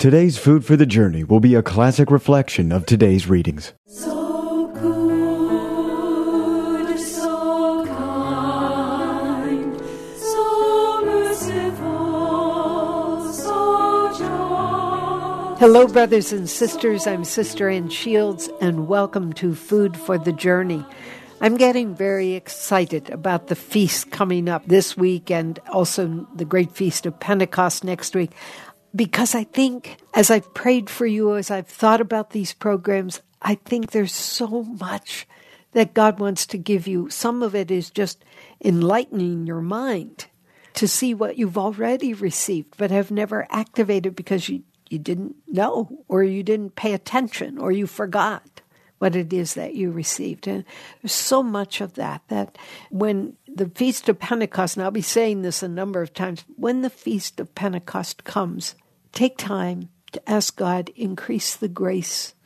Today's Food for the Journey will be a classic reflection of today's readings. So good, so kind, so merciful, so just. Hello, brothers and sisters. I'm Sister Ann Shields, and welcome to Food for the Journey. I'm getting very excited about the feast coming up this week and also the great feast of Pentecost next week, because I think, as I've prayed for you, as I've thought about these programs, I think there's so much that God wants to give you. Some of it is just enlightening your mind to see what you've already received but have never activated because you didn't know, or you didn't pay attention, or you forgot what it is that you received. And there's so much of that when the Feast of Pentecost, and I'll be saying this a number of times, when the Feast of Pentecost comes, take time to ask God, increase the grace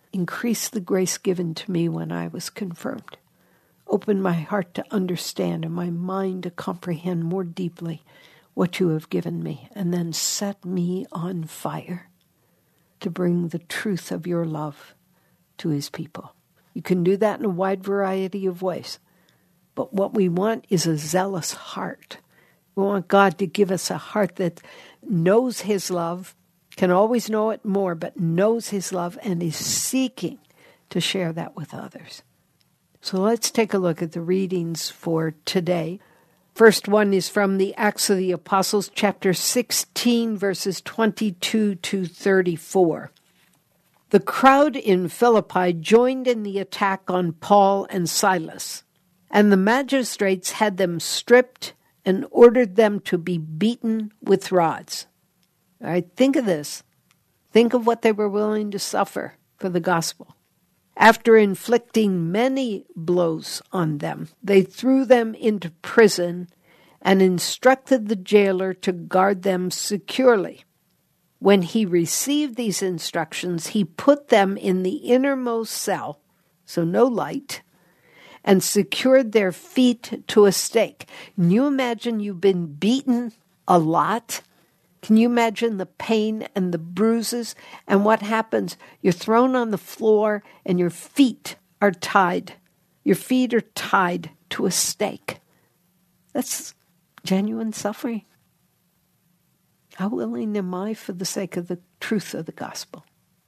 given to me when I was confirmed. Open my heart to understand and my mind to comprehend more deeply what you have given me, and then set me on fire to bring the truth of your love to his people. You can do that in a wide variety of ways. But what we want is a zealous heart. We want God to give us a heart that knows his love, can always know it more, but knows his love and is seeking to share that with others. So let's take a look at the readings for today. First one is from the Acts of the Apostles, chapter 16, verses 22 to 34. The crowd in Philippi joined in the attack on Paul and Silas, and the magistrates had them stripped and ordered them to be beaten with rods. All right, think of this. Think of what they were willing to suffer for the gospel. After inflicting many blows on them, they threw them into prison and instructed the jailer to guard them securely. When he received these instructions, he put them in the innermost cell, so no light, and secured their feet to a stake. Can you imagine you've been beaten a lot? Can you imagine the pain and the bruises? And what happens? You're thrown on the floor and your feet are tied. Your feet are tied to a stake. That's genuine suffering. How willing am I for the sake of the truth of the gospel?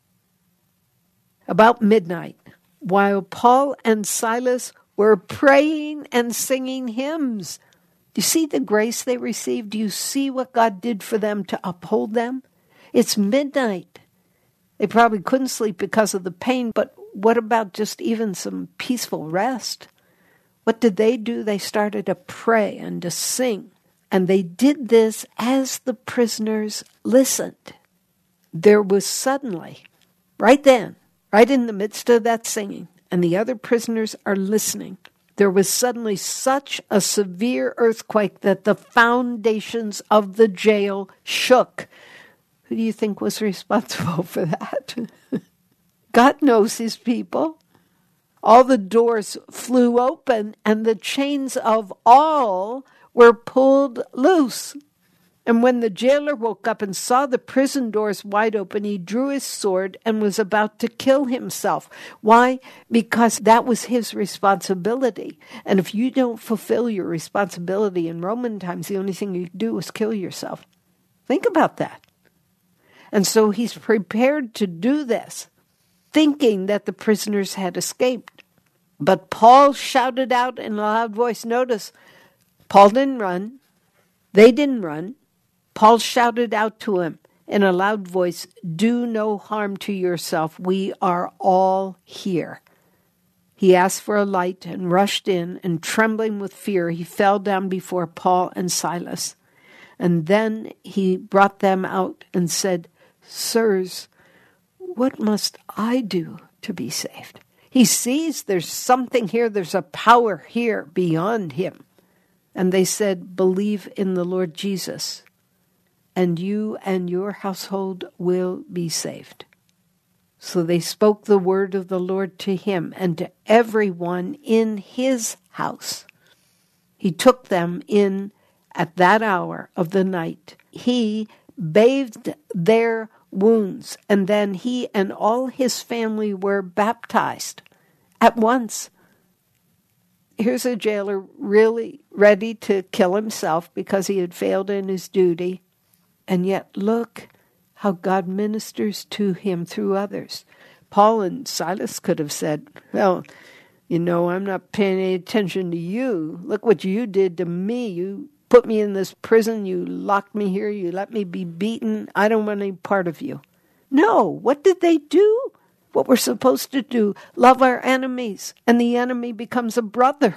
About midnight, while Paul and Silas were praying and singing hymns, do you see the grace they received? Do you see what God did for them to uphold them? It's midnight. They probably couldn't sleep because of the pain, but what about just even some peaceful rest? What did they do? They started to pray and to sing. And they did this as the prisoners listened. There was suddenly, right then, right in the midst of that singing, and the other prisoners are listening, there was suddenly such a severe earthquake that the foundations of the jail shook. Who do you think was responsible for that? God knows his people. All the doors flew open, and the chains of all were pulled loose. And when the jailer woke up and saw the prison doors wide open, he drew his sword and was about to kill himself. Why? Because that was his responsibility. And if you don't fulfill your responsibility in Roman times, the only thing you do is kill yourself. Think about that. And so he's prepared to do this, thinking that the prisoners had escaped. But Paul shouted out in a loud voice. Notice, Paul didn't run. They didn't run. Paul shouted out to him in a loud voice, "Do no harm to yourself. We are all here." He asked for a light and rushed in, and trembling with fear, he fell down before Paul and Silas. And then he brought them out and said, "Sirs, what must I do to be saved?" He sees there's something here, there's a power here beyond him. And they said, "Believe in the Lord Jesus, and you and your household will be saved." So they spoke the word of the Lord to him and to everyone in his house. He took them in at that hour of the night. He bathed their wounds, and then he and all his family were baptized at once. Here's a jailer really ready to kill himself because he had failed in his duty, and yet look how God ministers to him through others. Paul and Silas could have said, well, I'm not paying any attention to you. Look what you did to me. You put me in this prison. You locked me here. You let me be beaten. I don't want any part of you. No, what did they do? What we're supposed to do, love our enemies, and the enemy becomes a brother.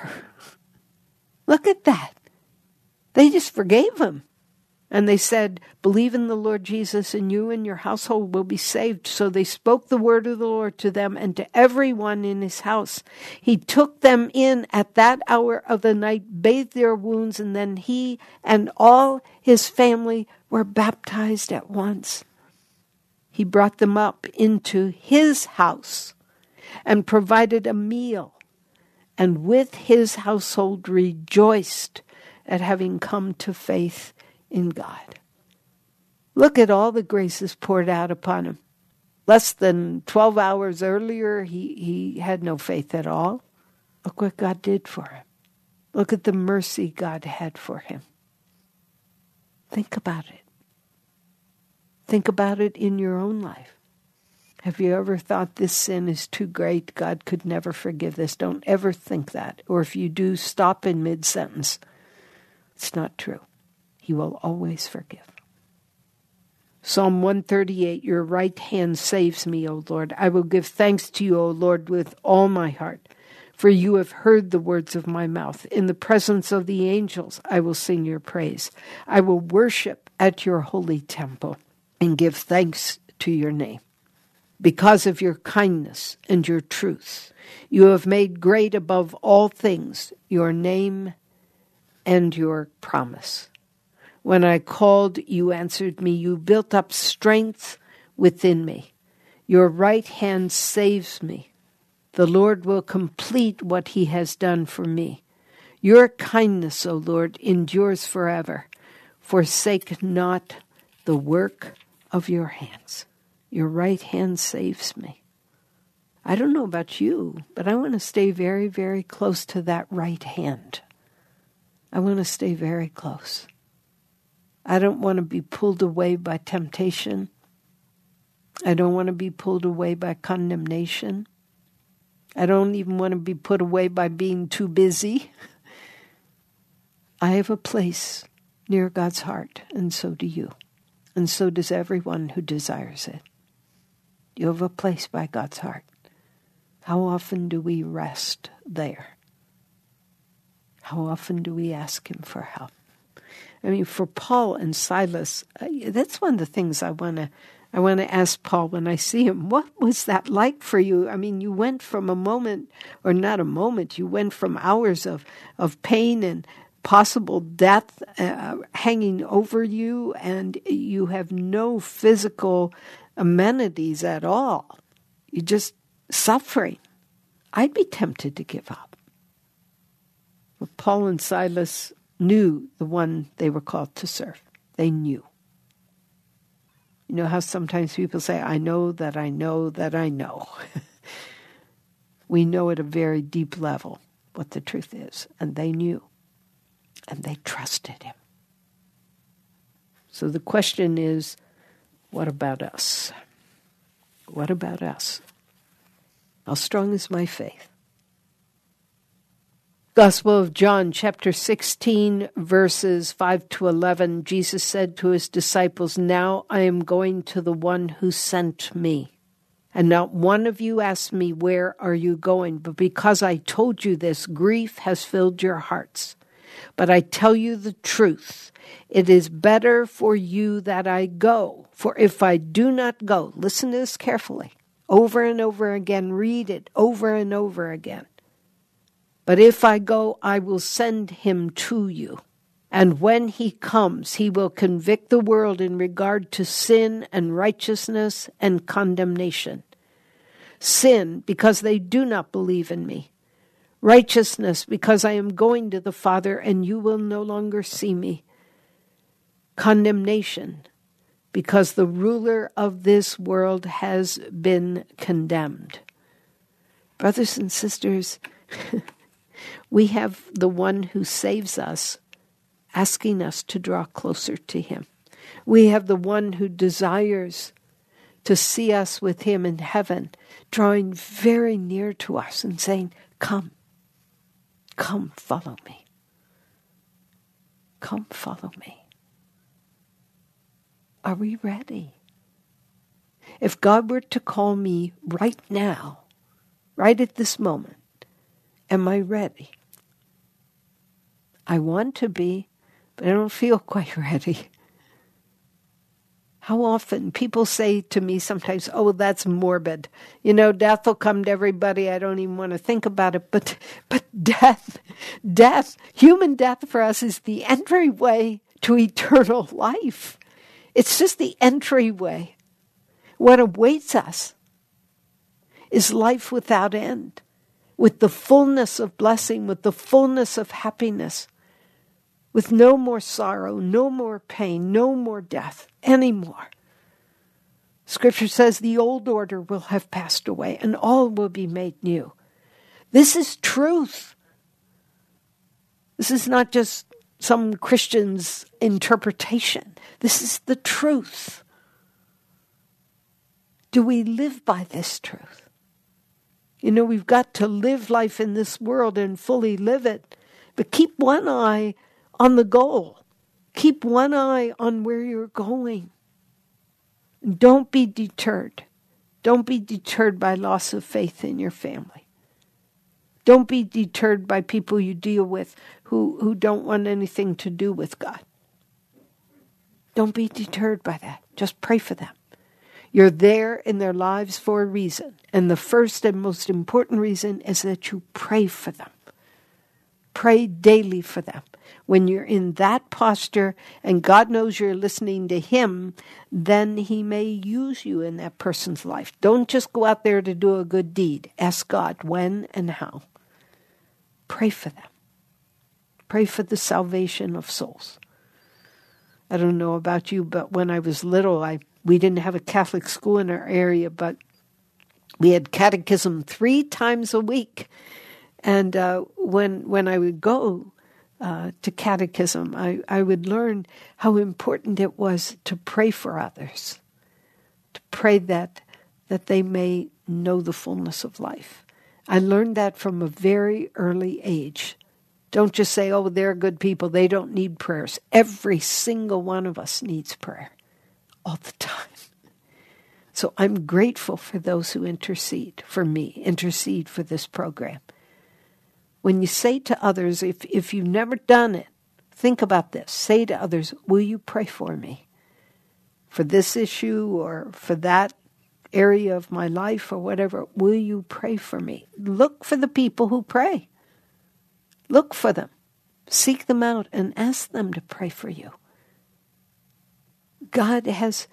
Look at that. They just forgave him. And they said, believe in the Lord Jesus, and you and your household will be saved. So they spoke the word of the Lord to them and to everyone in his house. He took them in at that hour of the night, bathed their wounds, and then he and all his family were baptized at once. He brought them up into his house and provided a meal, and with his household rejoiced at having come to faith in God. Look at all the graces poured out upon him. Less than 12 hours earlier, he had no faith at all. Look what God did for him. Look at the mercy God had for him. Think about it. Think about it in your own life. Have you ever thought this sin is too great? God could never forgive this. Don't ever think that. Or if you do, stop in mid-sentence. It's not true. He will always forgive. Psalm 138, your right hand saves me, O Lord. I will give thanks to you, O Lord, with all my heart. For you have heard the words of my mouth. In the presence of the angels, I will sing your praise. I will worship at your holy temple and give thanks to your name. Because of your kindness and your truth, you have made great above all things your name and your promise. When I called, you answered me. You built up strength within me. Your right hand saves me. The Lord will complete what he has done for me. Your kindness, O Lord, endures forever. Forsake not the work of your hands. Your right hand saves me. I don't know about you, but I want to stay very, very close to that right hand. I want to stay very close. I don't want to be pulled away by temptation. I don't want to be pulled away by condemnation. I don't even want to be put away by being too busy. I have a place near God's heart, and so do you. And so does everyone who desires it. You have a place by God's heart. How often do we rest there? How often do we ask him for help? I mean, for Paul and Silas, that's one of the things I want to ask Paul when I see him. What was that like for you? I mean, you went from a moment, or not a moment, you went from hours of pain and possible death hanging over you, and you have no physical amenities at all. You're just suffering. I'd be tempted to give up. But Paul and Silas knew the one they were called to serve. They knew. You know how sometimes people say, I know that I know that I know. We know at a very deep level what the truth is. And they knew. And they trusted him. So the question is, what about us? What about us? How strong is my faith? Gospel of John, chapter 16, verses 5 to 11, Jesus said to his disciples, now I am going to the one who sent me. And not one of you asked me, where are you going? But because I told you this, grief has filled your hearts. But I tell you the truth. It is better for you that I go. For if I do not go, listen to this carefully, over and over again, read it over and over again. But if I go, I will send him to you. And when he comes, he will convict the world in regard to sin and righteousness and condemnation. Sin, because they do not believe in me. Righteousness, because I am going to the Father, and you will no longer see me. Condemnation, because the ruler of this world has been condemned. Brothers and sisters, we have the one who saves us asking us to draw closer to him. We have the one who desires to see us with him in heaven, drawing very near to us and saying, come, follow me. Come, follow me. Are we ready? If God were to call me right now, right at this moment, am I ready? I want to be, but I don't feel quite ready. How often people say to me sometimes, oh, that's morbid. You know, death will come to everybody. I don't even want to think about it. But death, human death for us is the entryway to eternal life. It's just the entryway. What awaits us is life without end, with the fullness of blessing, with the fullness of happiness, with no more sorrow, no more pain, no more death anymore. Scripture says the old order will have passed away and all will be made new. This is truth. This is not just some Christian's interpretation. This is the truth. Do we live by this truth? You know, we've got to live life in this world and fully live it, but keep one eye on the goal. Keep one eye on where you're going. Don't be deterred. Don't be deterred by loss of faith in your family. Don't be deterred by people you deal with who don't want anything to do with God. Don't be deterred by that. Just pray for them. You're there in their lives for a reason. And the first and most important reason is that you pray for them. Pray daily for them. When you're in that posture and God knows you're listening to him, then he may use you in that person's life. Don't just go out there to do a good deed. Ask God when and how. Pray for them. Pray for the salvation of souls. I don't know about you, but when I was little, we didn't have a Catholic school in our area, but we had catechism 3 times a week. And when I would go to catechism, I would learn how important it was to pray for others, to pray that they may know the fullness of life. I learned that from a very early age. Don't just say, oh, they're good people, they don't need prayers. Every single one of us needs prayer all the time. So I'm grateful for those who intercede for me, intercede for this program. When you say to others, if you've never done it, think about this. Say to others, will you pray for me? For this issue or for that area of my life or whatever, will you pray for me? Look for the people who pray. Look for them. Seek them out and ask them to pray for you. God has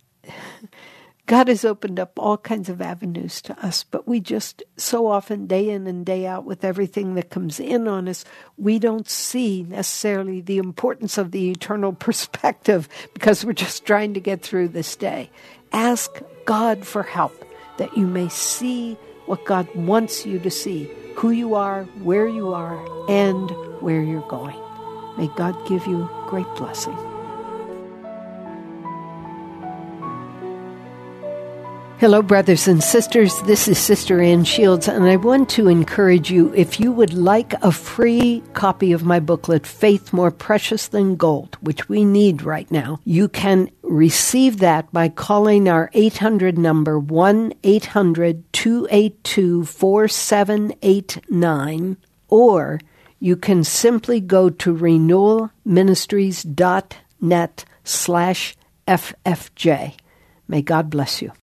opened up all kinds of avenues to us, but we just so often, day in and day out, with everything that comes in on us, we don't see necessarily the importance of the eternal perspective because we're just trying to get through this day. Ask God for help that you may see what God wants you to see, who you are, and where you're going. May God give you great blessing. Hello, brothers and sisters. This is Sister Ann Shields, and I want to encourage you, if you would like a free copy of my booklet, Faith More Precious Than Gold, which we need right now, you can receive that by calling our 800 number, 1-800-282-4789, or you can simply go to renewalministries.net/FFJ. May God bless you.